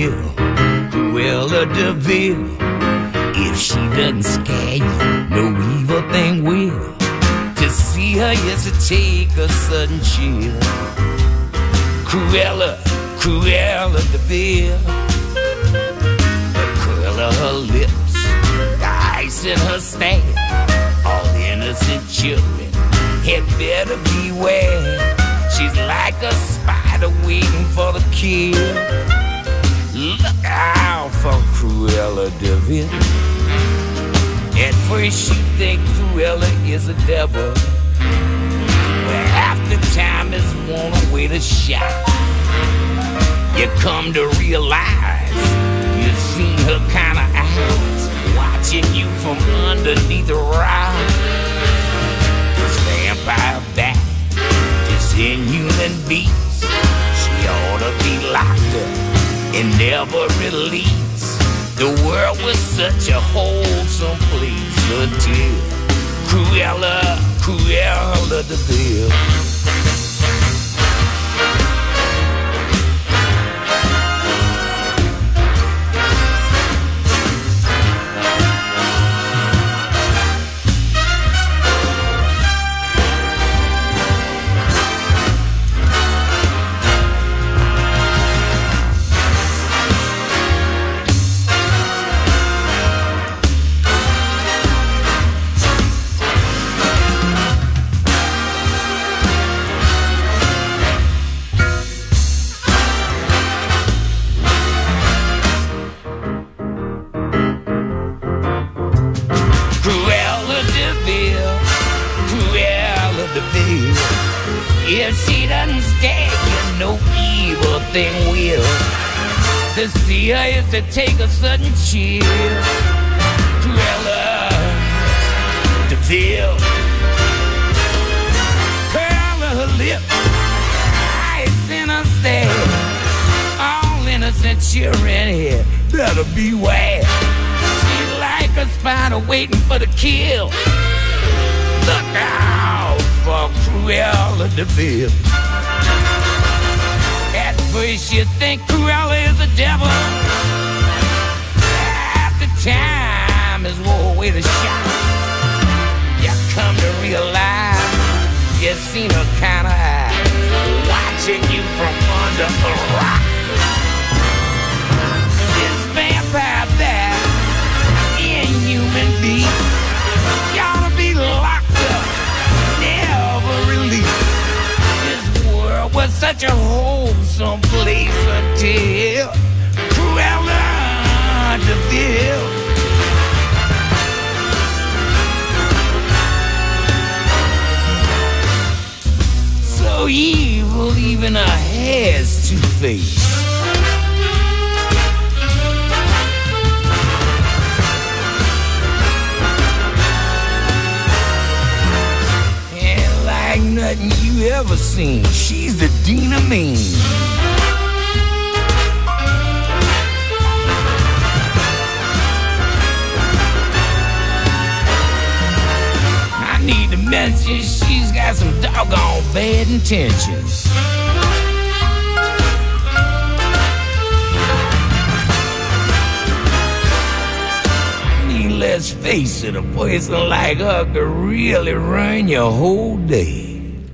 DeVille, Cruella DeVille. If she doesn't scare you, no evil thing will. To see her is to take a sudden chill. Cruella, Cruella DeVille. The curl of her lips, the ice in her stare. All innocent children had better beware. She's like a spider waiting for the kill. Look out for Cruella DeVille. At first you think Cruella is a devil, but half the time is one way to shout. You come to realize you've seen her kind of eyes watching you from underneath the rock. This vampire bat, this inhuman beast, she ought to be locked up and never released. The world was such a wholesome place until Cruella, Cruella DeVille. If she doesn't scare you, no evil thing will. To see her is to take a sudden chill. Cruella DeVille. Curl her lip, eyes in her stare. All innocent children here better beware. She's like a spider waiting for the kill. Look out for Cruella DeVille. At first you think Cruella is a devil. Half the time is one way to shout. You come to realize you've seen her kind of eyes watching you from under a rock. This vampire bat, inhuman beast, you ought to be locked up, never released. This world was such a wholesome place until Cruella DeVille. So evil, even her hair's two-faced. Nothing you ever seen. She's the Dina Mean. I need to mention she's got some doggone bad intentions. I mean, let's face it, a person like her could really ruin your whole day.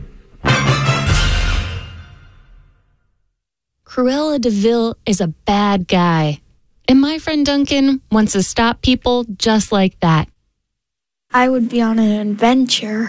Cruella DeVille is a bad guy. And my friend Duncan wants to stop people just like that. I would be on an adventure.